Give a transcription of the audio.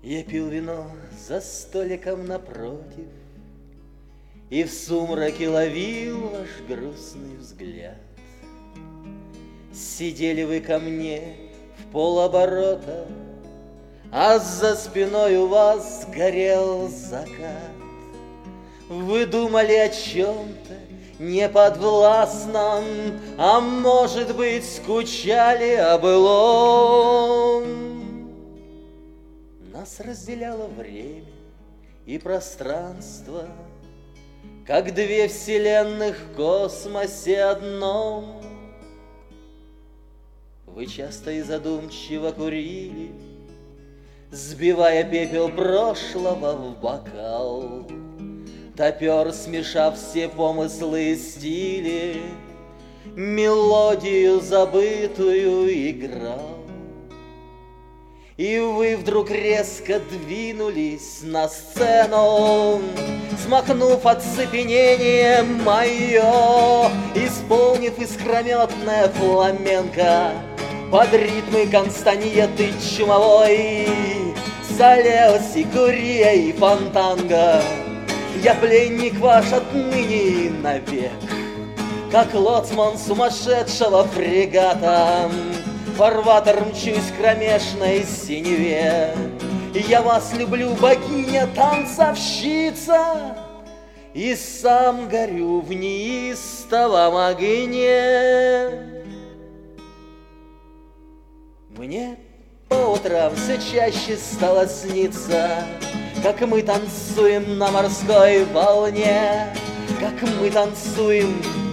Я пил вино за столиком напротив И в сумраке ловил ваш грустный взгляд. Сидели вы ко мне в полоборота, А за спиной у вас горел закат. Вы думали о чем-то неподвластном, А может быть, скучали о былом. Нас разделяло время и пространство, Как две вселенных в космосе одном. Вы часто и задумчиво курили, Сбивая пепел прошлого в бокал. Топер, смешав все помыслы и стили, Мелодию забытую играл. И вы вдруг резко двинулись на сцену, Смахнув оцепенение мое, Исполнив искрометное фламенко Под ритмы Констаньеты Чумовой, Солео, Сикурия и Фонтанго. Я пленник ваш отныне навек, Как лоцман сумасшедшего фрегата, Фарватер мчусь в кромешной синеве. Я вас люблю, богиня-танцовщица, И сам горю в неистовом огне. Мне по утрам все чаще стало сниться, Как мы танцуем на морской волне, Как мы танцуем